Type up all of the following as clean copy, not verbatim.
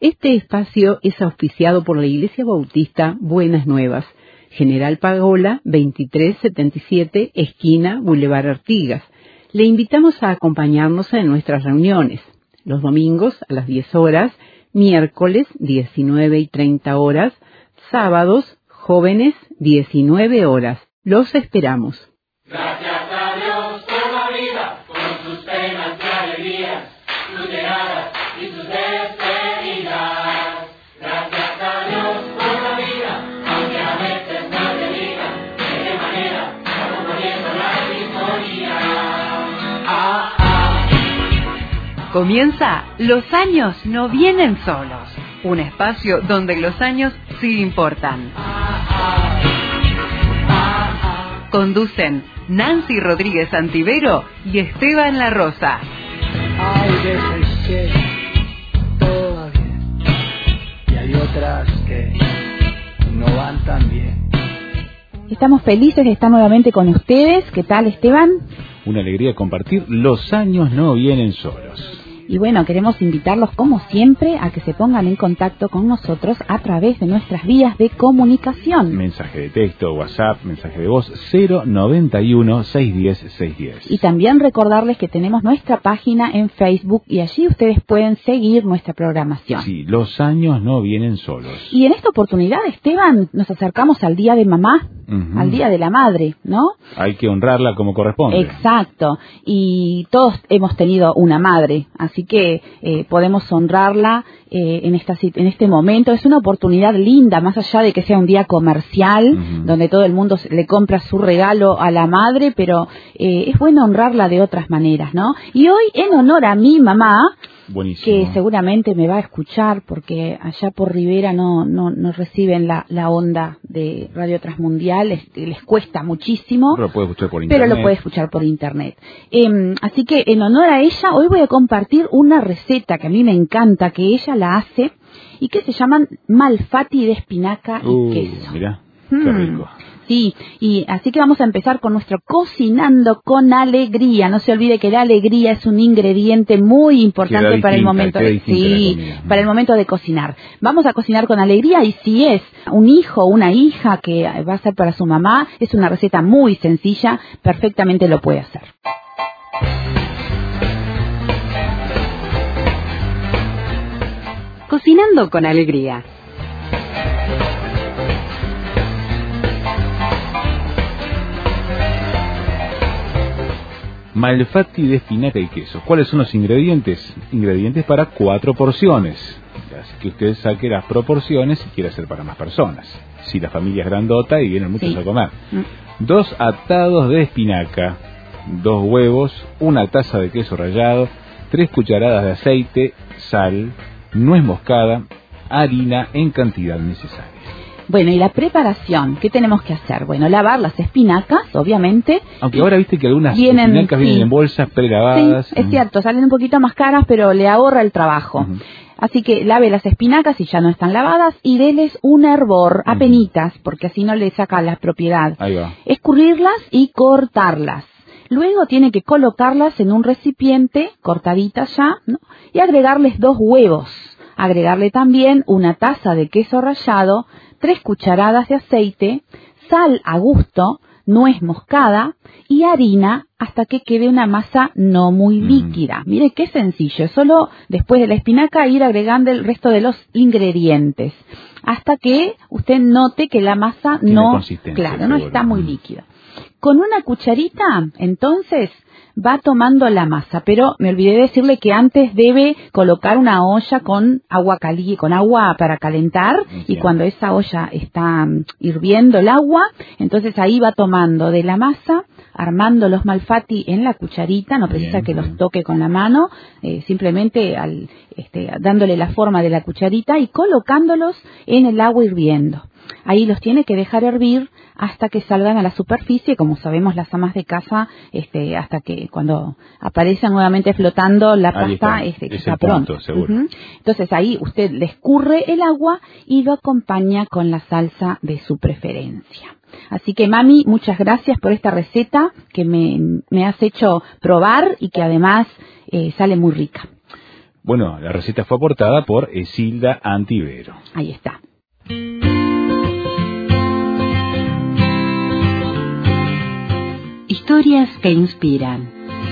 Este espacio es auspiciado por la Iglesia Bautista Buenas Nuevas, General Pagola, 2377, esquina Boulevard Artigas. Le invitamos a acompañarnos en nuestras reuniones, los domingos a las 10 horas, miércoles 19:30, sábados, jóvenes 19 horas. Los esperamos. Gracias a Dios por la vida, con sus penas y alegrías, sus llegadas y sus despedidas. Gracias a Dios por la vida, aunque a veces nadie diga de qué manera estamos muriendo la sintonía. Comienza Los años no vienen solos, un espacio donde los años sí importan. Conducen Nancy Rodríguez Antivero y Esteban La Rosa. Hay veces que todo va bien y hay otras que no van tan bien. Estamos felices de estar nuevamente con ustedes. ¿Qué tal, Esteban? Una alegría compartir. Los años no vienen solos. Y bueno, queremos invitarlos como siempre a que se pongan en contacto con nosotros a través de nuestras vías de comunicación. Mensaje de texto, WhatsApp, mensaje de voz 091-610-610. Y también recordarles que tenemos nuestra página en Facebook y allí ustedes pueden seguir nuestra programación. Sí, los años no vienen solos. Y en esta oportunidad, Esteban, nos acercamos al Día de Mamá, al Día de la Madre, ¿no? Hay que honrarla como corresponde. Exacto. Y todos hemos tenido una madre, así que podemos honrarla en este momento. Es una oportunidad linda, más allá de que sea un día comercial, donde todo el mundo le compra su regalo a la madre, pero es bueno honrarla de otras maneras, ¿no? Y hoy, en honor a mi mamá, buenísimo, que seguramente me va a escuchar, porque allá por Rivera no reciben la onda de Radio Transmundial, les cuesta muchísimo. Pero lo puede escuchar por internet. Pero lo puede escuchar por internet. Así que en honor a ella, hoy voy a compartir una receta que a mí me encanta, que ella la hace, y que se llaman malfatti de espinaca y queso. Mirá, qué rico. Sí, y así que vamos a empezar con nuestro cocinando con alegría. No se olvide que la alegría es un ingrediente muy importante para el momento para el momento de cocinar. Vamos a cocinar con alegría, y si es un hijo o una hija que va a ser para su mamá, es una receta muy sencilla, perfectamente lo puede hacer. Cocinando con alegría. Malfatti de espinaca y queso. ¿Cuáles son los ingredientes? Ingredientes para 4 porciones. Así que usted saque las proporciones si quiere hacer para más personas. Si la familia es grandota y vienen muchos a comer. 2 atados de espinaca, 2 huevos, 1 taza de queso rallado, 3 cucharadas de aceite, sal, nuez moscada, harina en cantidad necesaria. Bueno, y la preparación, ¿qué tenemos que hacer? Bueno, lavar las espinacas, obviamente. Aunque ahora viste que algunas espinacas vienen en bolsas prelavadas. Sí, es cierto, salen un poquito más caras, pero le ahorra el trabajo. Así que lave las espinacas si ya no están lavadas y déles un hervor, apenitas, porque así no le saca la propiedad. Ahí va. Escurrirlas y cortarlas. Luego tiene que colocarlas en un recipiente, cortaditas ya, ¿no? Y agregarles 2 huevos. Agregarle también 1 taza de queso rallado, 3 cucharadas de aceite, sal a gusto, nuez moscada y harina hasta que quede una masa no muy líquida. Mire qué sencillo, solo después de la espinaca ir agregando el resto de los ingredientes hasta que usted note que la masa no está muy líquida. Con una cucharita, entonces, va tomando la masa, pero me olvidé decirle que antes debe colocar una olla con agua caliente, con agua para calentar, y cuando esa olla está hirviendo el agua, entonces ahí va tomando de la masa, armando los malfatti en la cucharita, no precisa que los toque con la mano, simplemente dándole la forma de la cucharita y colocándolos en el agua hirviendo. Ahí los tiene que dejar hervir hasta que salgan a la superficie, como sabemos las amas de casa, hasta que cuando aparece nuevamente flotando la pasta, está pronto. Entonces ahí usted le escurre el agua y lo acompaña con la salsa de su preferencia. Así que, mami, muchas gracias por esta receta que me has hecho probar y que además sale muy rica. Bueno, la receta fue aportada por Esilda Antivero. Ahí está. Historias que inspiran.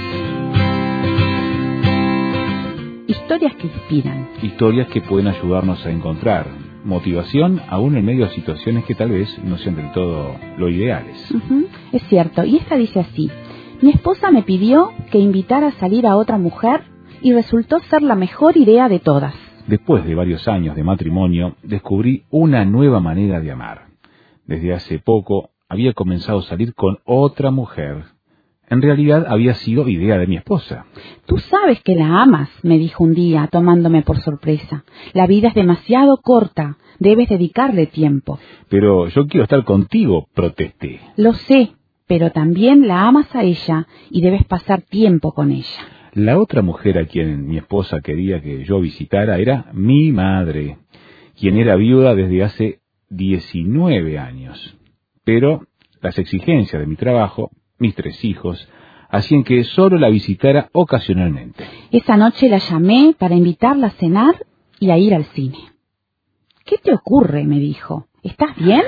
Historias que inspiran. Historias que pueden ayudarnos a encontrar motivación aún en medio de situaciones que tal vez no sean del todo lo ideales. Es cierto, y esta dice así: mi esposa me pidió que invitara a salir a otra mujer y resultó ser la mejor idea de todas. Después de varios años de matrimonio, descubrí una nueva manera de amar. Desde hace poco había comenzado a salir con otra mujer. En realidad había sido idea de mi esposa. Tú sabes que la amas, me dijo un día, tomándome por sorpresa. La vida es demasiado corta, debes dedicarle tiempo. Pero yo quiero estar contigo, protesté. Lo sé, pero también la amas a ella y debes pasar tiempo con ella. La otra mujer a quien mi esposa quería que yo visitara era mi madre, quien era viuda desde hace 19 años. Pero las exigencias de mi trabajo, mis 3 hijos, hacían que solo la visitara ocasionalmente. Esa noche la llamé para invitarla a cenar y a ir al cine. ¿Qué te ocurre?, me dijo. ¿Estás bien?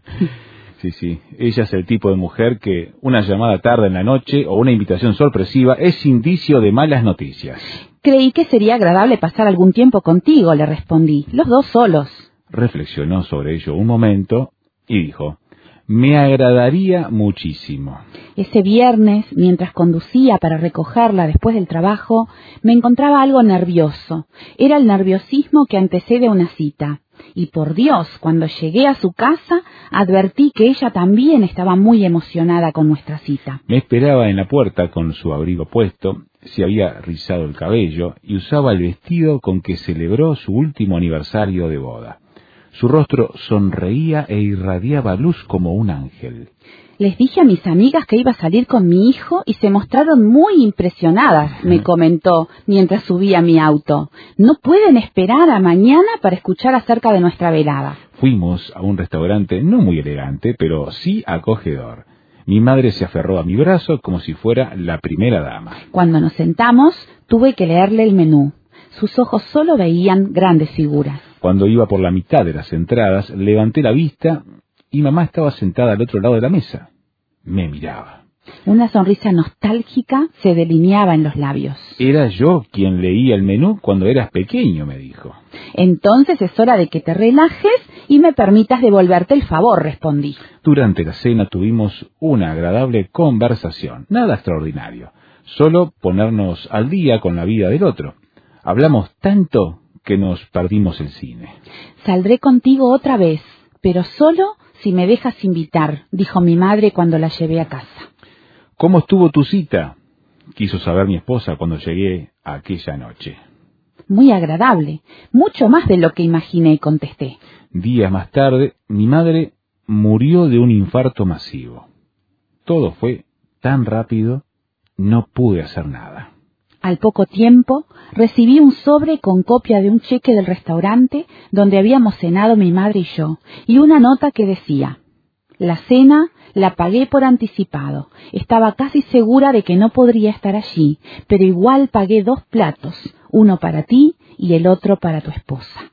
Sí. Ella es el tipo de mujer que una llamada tarde en la noche o una invitación sorpresiva es indicio de malas noticias. Creí que sería agradable pasar algún tiempo contigo, le respondí. Los dos solos. Reflexionó sobre ello un momento y dijo: me agradaría muchísimo. Ese viernes, mientras conducía para recogerla después del trabajo, me encontraba algo nervioso. Era el nerviosismo que antecede a una cita. Y por Dios, cuando llegué a su casa, advertí que ella también estaba muy emocionada con nuestra cita. Me esperaba en la puerta con su abrigo puesto, se había rizado el cabello y usaba el vestido con que celebró su último aniversario de boda. Su rostro sonreía e irradiaba luz como un ángel. Les dije a mis amigas que iba a salir con mi hijo y se mostraron muy impresionadas, me comentó mientras subía a mi auto. No pueden esperar a mañana para escuchar acerca de nuestra velada. Fuimos a un restaurante no muy elegante, pero sí acogedor. Mi madre se aferró a mi brazo como si fuera la primera dama. Cuando nos sentamos, tuve que leerle el menú. Sus ojos solo veían grandes figuras. Cuando iba por la mitad de las entradas, levanté la vista y mamá estaba sentada al otro lado de la mesa. Me miraba. Una sonrisa nostálgica se delineaba en los labios. Era yo quien leía el menú cuando eras pequeño, me dijo. Entonces es hora de que te relajes y me permitas devolverte el favor, respondí. Durante la cena tuvimos una agradable conversación, nada extraordinario, solo ponernos al día con la vida del otro. Hablamos tanto que nos perdimos el cine. Saldré contigo otra vez, pero solo si me dejas invitar, dijo mi madre cuando la llevé a casa. ¿Cómo estuvo tu cita?, quiso saber mi esposa cuando llegué aquella noche. Muy agradable, mucho más de lo que imaginé, contesté. Días más tarde, mi madre murió de un infarto masivo. Todo fue tan rápido, no pude hacer nada. Al poco tiempo, recibí un sobre con copia de un cheque del restaurante donde habíamos cenado mi madre y yo, y una nota que decía: la cena la pagué por anticipado. Estaba casi segura de que no podría estar allí, pero igual pagué 2 platos, uno para ti y el otro para tu esposa.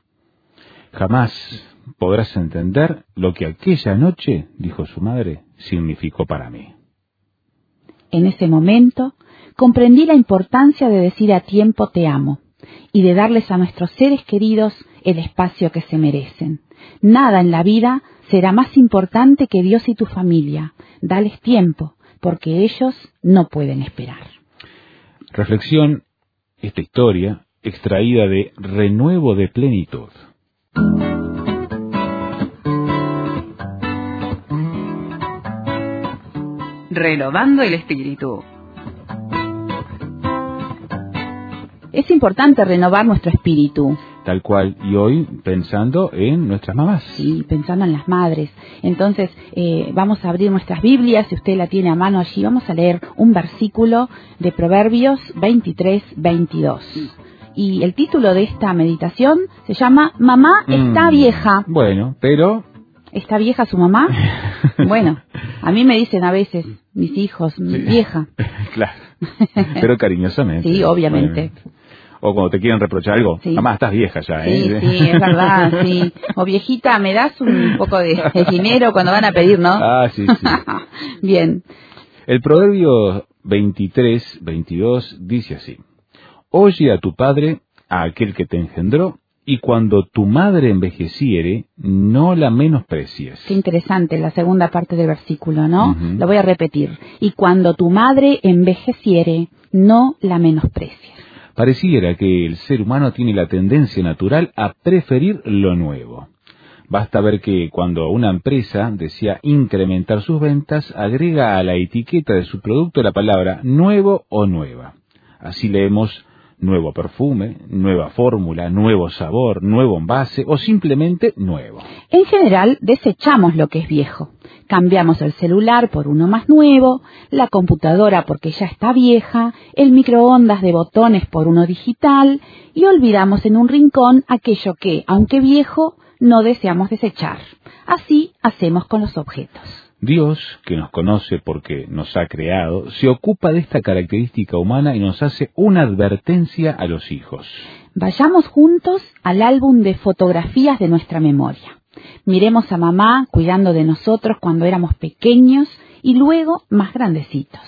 Jamás podrás entender lo que aquella noche, dijo su madre, significó para mí. En ese momento, comprendí la importancia de decir a tiempo te amo y de darles a nuestros seres queridos el espacio que se merecen. Nada en la vida será más importante que Dios y tu familia. Dales tiempo, porque ellos no pueden esperar. Reflexión, esta historia, extraída de Renuevo de Plenitud. Renovando el espíritu. Es importante renovar nuestro espíritu. Tal cual, y hoy pensando en nuestras mamás. Sí, pensando en las madres. Entonces, vamos a abrir nuestras Biblias, si usted la tiene a mano allí, vamos a leer un versículo de Proverbios 23-22. Y el título de esta meditación se llama Mamá está vieja. Bueno, pero... ¿Está vieja su mamá? Bueno, a mí me dicen a veces, mis hijos, sí. Vieja. Claro, pero cariñosamente. Sí, obviamente. Bueno. O cuando te quieren reprochar algo, Sí. mamá, estás vieja ya, ¿eh? Sí, sí, es verdad, sí. O viejita, ¿me das un poco de dinero cuando van a pedir, no? Ah, sí, sí. Bien. El proverbio 23-22 dice así: Oye a tu padre, a aquel que te engendró, y cuando tu madre envejeciere, no la menosprecies. Qué interesante la segunda parte del versículo, ¿no? Ujú. Lo voy a repetir. Y cuando tu madre envejeciere, no la menosprecies. Pareciera que el ser humano tiene la tendencia natural a preferir lo nuevo. Basta ver que cuando una empresa desea incrementar sus ventas, agrega a la etiqueta de su producto la palabra nuevo o nueva. Así leemos nuevo perfume, nueva fórmula, nuevo sabor, nuevo envase o simplemente nuevo. En general, desechamos lo que es viejo. Cambiamos el celular por uno más nuevo, la computadora porque ya está vieja, el microondas de botones por uno digital y olvidamos en un rincón aquello que, aunque viejo, no deseamos desechar. Así hacemos con los objetos. Dios, que nos conoce porque nos ha creado, se ocupa de esta característica humana y nos hace una advertencia a los hijos. Vayamos juntos al álbum de fotografías de nuestra memoria. Miremos a mamá cuidando de nosotros cuando éramos pequeños y luego más grandecitos.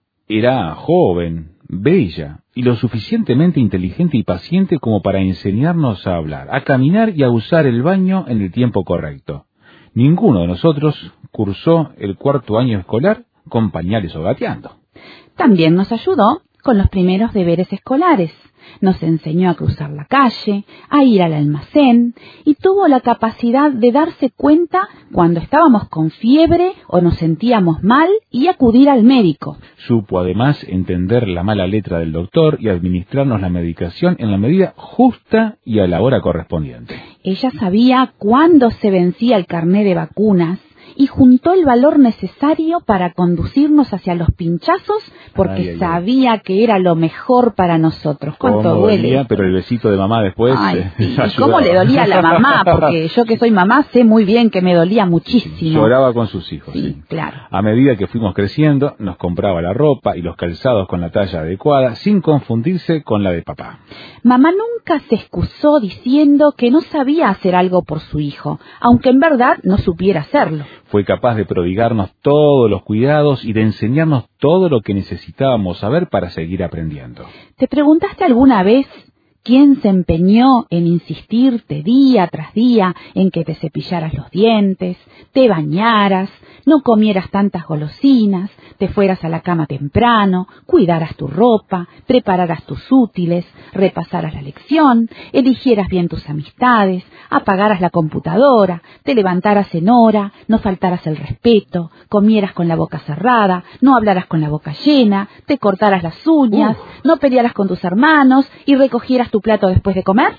Era joven, bella y lo suficientemente inteligente y paciente como para enseñarnos a hablar, a caminar y a usar el baño en el tiempo correcto. Ninguno de nosotros cursó el 4º año escolar con pañales o gateando. También nos ayudó con los primeros deberes escolares. Nos enseñó a cruzar la calle, a ir al almacén y tuvo la capacidad de darse cuenta cuando estábamos con fiebre o nos sentíamos mal y acudir al médico. Supo además entender la mala letra del doctor y administrarnos la medicación en la medida justa y a la hora correspondiente. Ella sabía cuándo se vencía el carné de vacunas y juntó el valor necesario para conducirnos hacia los pinchazos porque Ay, ay, ay. sabía que era lo mejor para nosotros. ¿Cuánto Cómo duele? dolía, pero el besito de mamá después Ay, sí. ¿Y ayudaba. cómo le dolía a la mamá? Porque yo que soy mamá sé muy bien que me dolía muchísimo. Lloraba con sus hijos. Sí, Sí. claro. A medida que fuimos creciendo, nos compraba la ropa y los calzados con la talla adecuada, sin confundirse con la de papá. Mamá nunca se excusó diciendo que no sabía hacer algo por su hijo, aunque en verdad no supiera hacerlo. Fue capaz de prodigarnos todos los cuidados y de enseñarnos todo lo que necesitábamos saber para seguir aprendiendo. ¿Te preguntaste alguna vez quién se empeñó en insistirte día tras día en que te cepillaras los dientes, te bañaras, no comieras tantas golosinas, te fueras a la cama temprano, cuidaras tu ropa, prepararas tus útiles, repasaras la lección, eligieras bien tus amistades, apagaras la computadora, te levantaras en hora, no faltaras el respeto, comieras con la boca cerrada, no hablaras con la boca llena, te cortaras las uñas, no pelearas con tus hermanos y recogieras tu plato después de comer?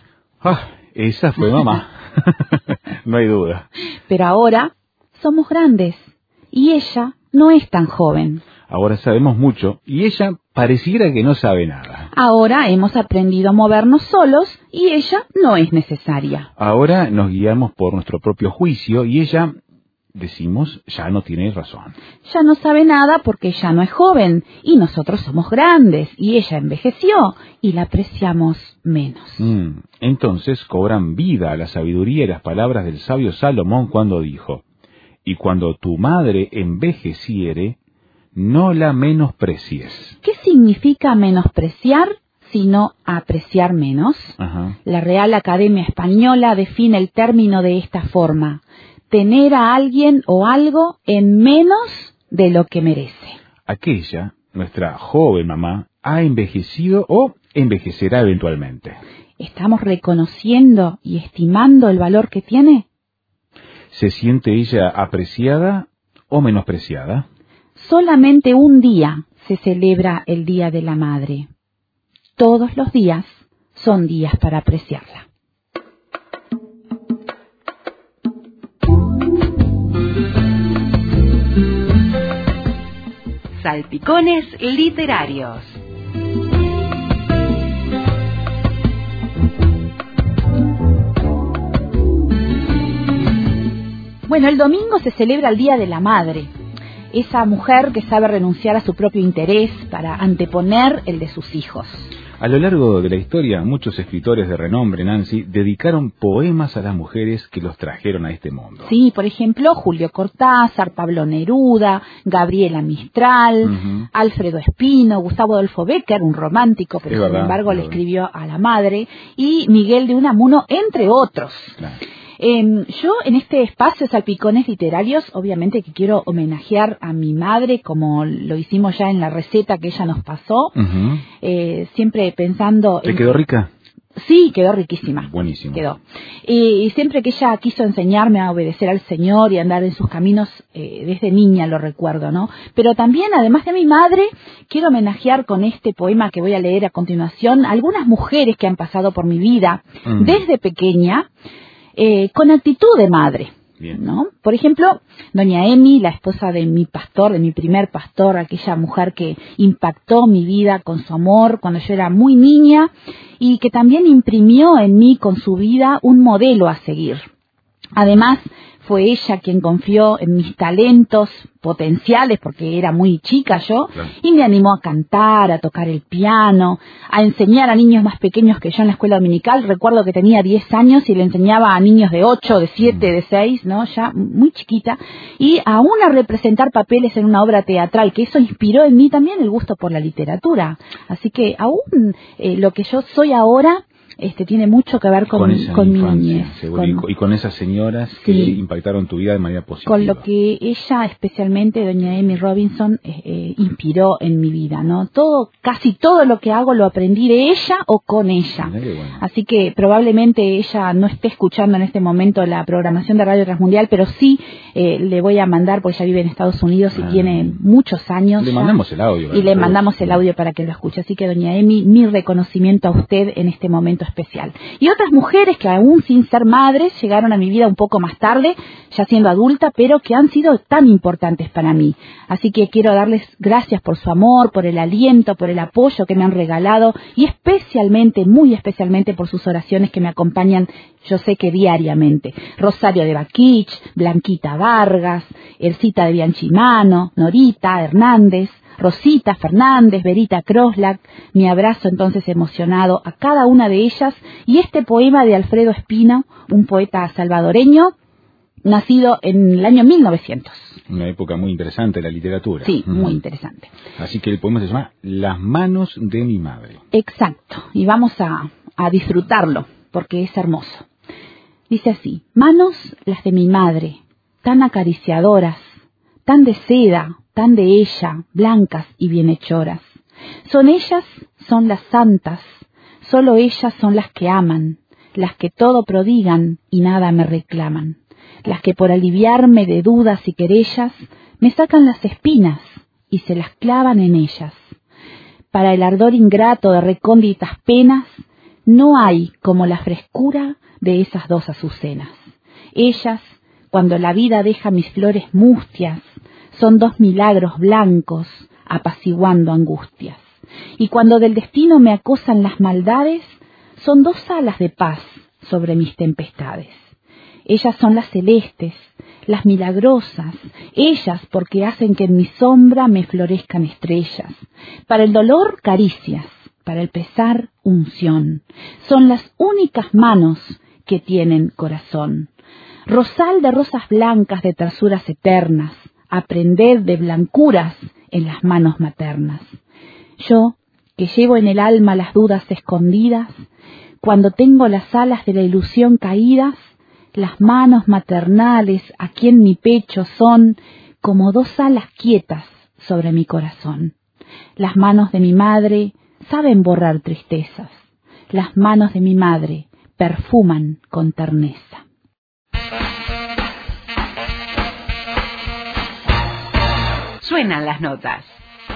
Esa fue mamá. No hay duda. Pero ahora somos grandes y ella no es tan joven. Ahora sabemos mucho y ella pareciera que no sabe nada. Ahora hemos aprendido a movernos solos y ella no es necesaria. Ahora nos guiamos por nuestro propio juicio y ella, decimos, ya no tiene razón. Ya no sabe nada porque ya no es joven y nosotros somos grandes y ella envejeció y la apreciamos menos. Entonces cobran vida a la sabiduría y las palabras del sabio Salomón cuando dijo: y cuando tu madre envejeciere, no la menosprecies. ¿Qué significa menospreciar sino apreciar menos? Ajá. La Real Academia Española define el término de esta forma: tener a alguien o algo en menos de lo que merece. Aquella, nuestra joven mamá, ha envejecido o envejecerá eventualmente. ¿Estamos reconociendo y estimando el valor que tiene? ¿Se siente ella apreciada o menospreciada? Solamente un día se celebra el Día de la Madre. Todos los días son días para apreciarla. Salpicones literarios. Bueno, el domingo se celebra el Día de la Madre. Esa mujer que sabe renunciar a su propio interés para anteponer el de sus hijos. A lo largo de la historia, muchos escritores de renombre, Nancy, dedicaron poemas a las mujeres que los trajeron a este mundo. Sí, por ejemplo, Julio Cortázar, Pablo Neruda, Gabriela Mistral, Alfredo Espino, Gustavo Adolfo Bécquer, un romántico, pero sin embargo le escribió a la madre, y Miguel de Unamuno, entre otros. Claro. Yo en este espacio Salpicones Literarios, obviamente que quiero homenajear a mi madre, como lo hicimos ya en la receta que ella nos pasó, siempre pensando... ¿Te quedó rica? Sí, quedó riquísima. Buenísimo. Quedó. Y siempre que ella quiso enseñarme a obedecer al Señor y andar en sus caminos, desde niña lo recuerdo, ¿no? Pero también, además de mi madre, quiero homenajear con este poema que voy a leer a continuación algunas mujeres que han pasado por mi vida desde pequeña, con actitud de madre, ¿no? Por ejemplo, doña Emi, la esposa de mi pastor, de mi primer pastor, aquella mujer que impactó mi vida con su amor cuando yo era muy niña y que también imprimió en mí con su vida un modelo a seguir. Además, fue ella quien confió en mis talentos potenciales, porque era muy chica yo, y me animó a cantar, a tocar el piano, a enseñar a niños más pequeños que yo en la escuela dominical. Recuerdo que tenía 10 años y le enseñaba a niños de 8, de 7, de 6, ¿no? Ya muy chiquita, y aún a representar papeles en una obra teatral, que eso inspiró en mí también el gusto por la literatura. Así que aún lo que yo soy ahora tiene mucho que ver con mi niñez. Y con esas señoras que impactaron tu vida de manera positiva. Con lo que ella, especialmente doña Amy Robinson, inspiró en mi vida, ¿no? Casi todo lo que hago lo aprendí de ella o con ella. Bueno. Así que probablemente ella no esté escuchando en este momento la programación de Radio Transmundial, pero sí le voy a mandar, porque ella vive en Estados Unidos y tiene muchos años. Le mandamos el audio. Y le mandamos el audio para que lo escuche. Así que doña Amy, mi reconocimiento a usted en este momento especial. Y otras mujeres que aún sin ser madres llegaron a mi vida un poco más tarde, ya siendo adulta, pero que han sido tan importantes para mí. Así que quiero darles gracias por su amor, por el aliento, por el apoyo que me han regalado y especialmente, muy especialmente por sus oraciones que me acompañan, yo sé que diariamente. Rosario de Baquich, Blanquita Vargas, Elcita de Bianchimano, Norita Hernández, Rosita Fernández, Verita Kroslak, mi abrazo entonces emocionado a cada una de ellas, y este poema de Alfredo Espino, un poeta salvadoreño, nacido en el año 1900. Una época muy interesante de la literatura. Sí, muy interesante. Así que el poema se llama Las manos de mi madre. Exacto, y vamos a disfrutarlo, porque es hermoso. Dice así: manos las de mi madre, tan acariciadoras, tan de seda, tan de ella, blancas y bienhechoras. Ellas son las santas, solo ellas son las que aman, las que todo prodigan y nada me reclaman, las que por aliviarme de dudas y querellas me sacan las espinas y se las clavan en ellas. Para el ardor ingrato de recónditas penas, no hay como la frescura de esas dos azucenas. Ellas, cuando la vida deja mis flores mustias, son dos milagros blancos apaciguando angustias. Y cuando del destino me acosan las maldades, son dos alas de paz sobre mis tempestades. Ellas son las celestes, las milagrosas, ellas porque hacen que en mi sombra me florezcan estrellas. Para el dolor, caricias, para el pesar, unción. Son las únicas manos que tienen corazón. Rosal de rosas blancas de tersuras eternas, aprended de blancuras en las manos maternas. Yo, que llevo en el alma las dudas escondidas, cuando tengo las alas de la ilusión caídas, las manos maternales aquí en mi pecho son como dos alas quietas sobre mi corazón. Las manos de mi madre saben borrar tristezas. Las manos de mi madre perfuman con terneza. Suenan las notas.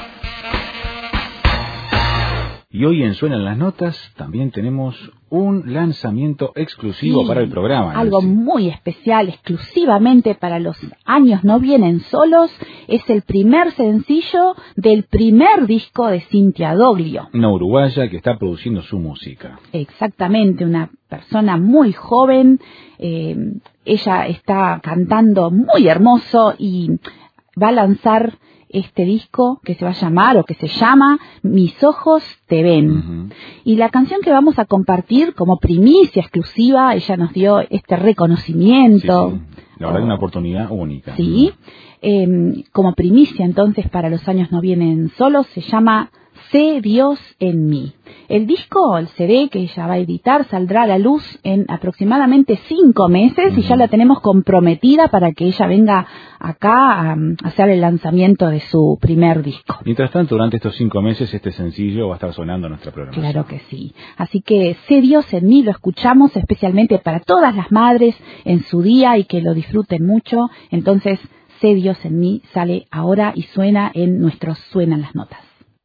Y hoy en Suenan las Notas también tenemos un lanzamiento exclusivo para el programa. Algo muy especial, exclusivamente para los años no vienen solos. Es el primer sencillo del primer disco de Cintia Doglio. Una uruguaya que está produciendo su música. Exactamente, una persona muy joven. Ella está cantando muy hermoso y va a lanzar este disco que se va a llamar o que se llama Mis ojos te ven. Y la canción que vamos a compartir como primicia exclusiva, ella nos dio este reconocimiento. Sí. La verdad, una oportunidad única. Sí, como primicia entonces para Los años no vienen solos, se llama Sé Dios en mí. El disco, el CD que ella va a editar, saldrá a la luz en aproximadamente 5 meses y ya la tenemos comprometida para que ella venga acá a hacer el lanzamiento de su primer disco. Mientras tanto, durante estos 5 meses, este sencillo va a estar sonando en nuestra programación. Claro que sí. Así que Sé Dios en mí lo escuchamos especialmente para todas las madres en su día y que lo disfruten mucho. Entonces, Sé Dios en mí sale ahora y suena en nuestros Suenan las Notas.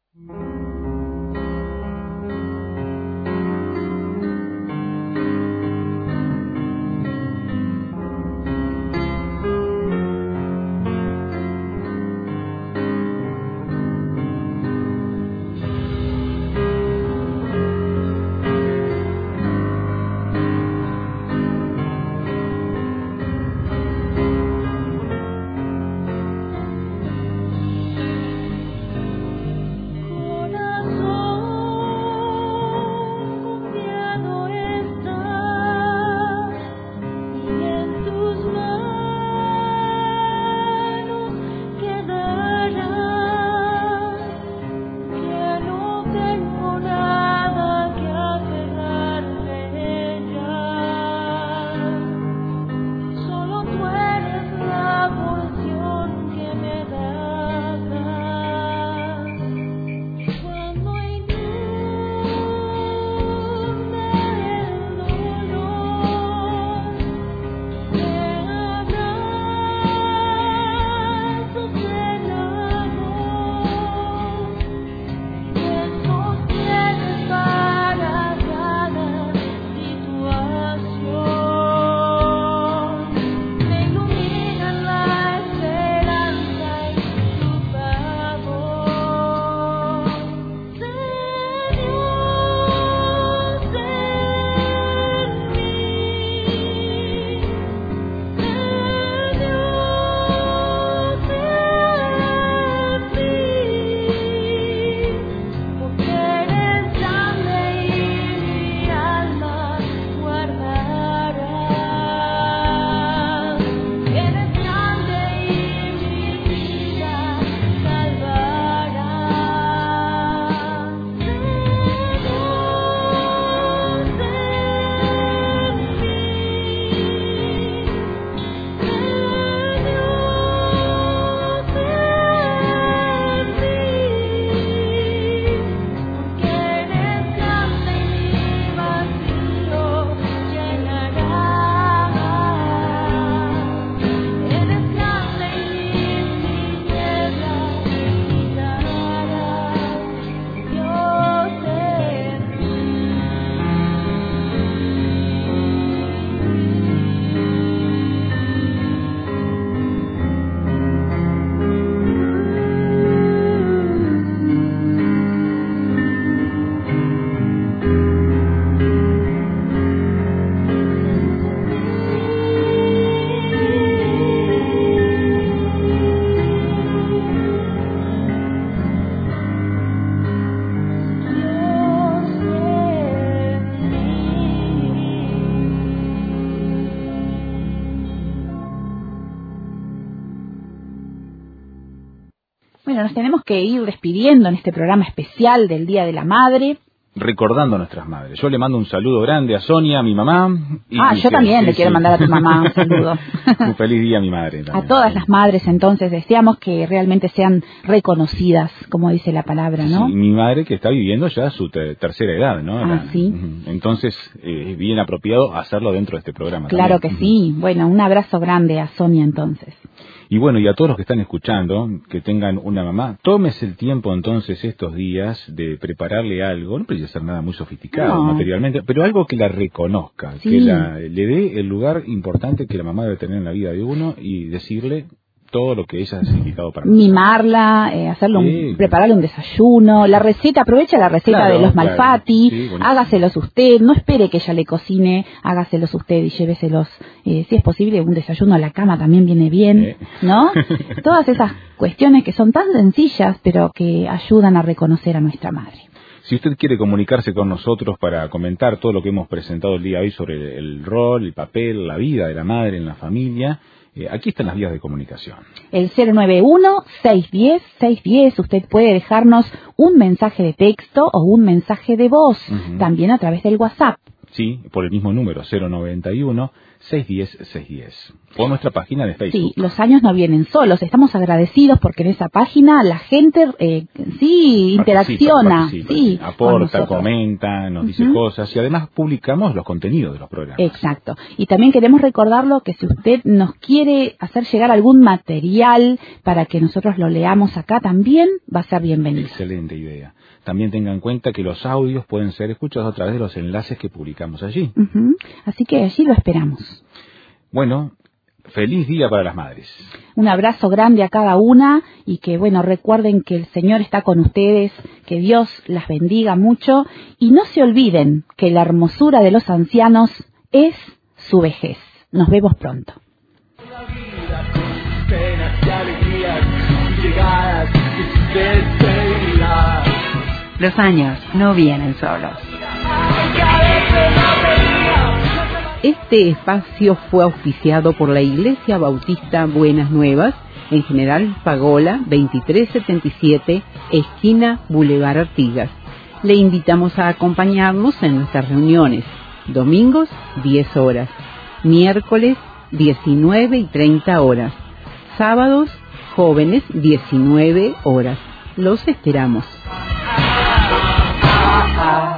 Bueno, nos tenemos que ir despidiendo en este programa especial del Día de la Madre. Recordando a nuestras madres. Yo le mando un saludo grande a Sonia, a mi mamá. Yo también le quiero mandar a tu mamá un saludo. Un feliz día a mi madre también. A todas las madres, entonces, deseamos que realmente sean reconocidas, como dice la palabra, ¿no? Sí, mi madre que está viviendo ya su tercera edad, ¿no? Sí. Entonces, es bien apropiado hacerlo dentro de este programa. Claro también. Que sí. Bueno, un abrazo grande a Sonia, entonces. Y bueno, y a todos los que están escuchando, que tengan una mamá, tómese el tiempo entonces estos días de prepararle algo, no precisa ser nada muy sofisticado materialmente, pero algo que la reconozca, sí, que le dé el lugar importante que la mamá debe tener en la vida de uno y decirle, todo lo que ella ha significado para nosotros. Mimarla, prepararle un desayuno, la receta, aprovecha la receta de los Malfatti, sí, hágaselos usted, no espere que ella le cocine, hágaselos usted y lléveselos, si es posible, un desayuno a la cama también viene bien, ¿no? Todas esas cuestiones que son tan sencillas, pero que ayudan a reconocer a nuestra madre. Si usted quiere comunicarse con nosotros para comentar todo lo que hemos presentado el día de hoy sobre el rol, el papel, la vida de la madre en la familia, aquí están las vías de comunicación. El 091-610-610, usted puede dejarnos un mensaje de texto o un mensaje de voz, también a través del WhatsApp. Sí, por el mismo número, 091-610-610. O nuestra página de Facebook. Sí, los años no vienen solos. Estamos agradecidos porque en esa página la gente interacciona. Participa, sí, aporta, comenta, nos dice cosas y además publicamos los contenidos de los programas. Exacto. Y también queremos recordarlo que si usted nos quiere hacer llegar algún material para que nosotros lo leamos acá también, va a ser bienvenido. Excelente idea. También tengan en cuenta que los audios pueden ser escuchados a través de los enlaces que publicamos allí. Así que allí lo esperamos. Bueno, feliz día para las madres. Un abrazo grande a cada una y que, recuerden que el Señor está con ustedes, que Dios las bendiga mucho y no se olviden que la hermosura de los ancianos es su vejez. Nos vemos pronto. Los años no vienen solos. Este espacio fue auspiciado por la Iglesia Bautista Buenas Nuevas, en General Pagola 2377, esquina Boulevard Artigas. Le invitamos a acompañarnos en nuestras reuniones, domingos 10 horas, miércoles 19:30 horas, sábados jóvenes 19 horas. Los esperamos.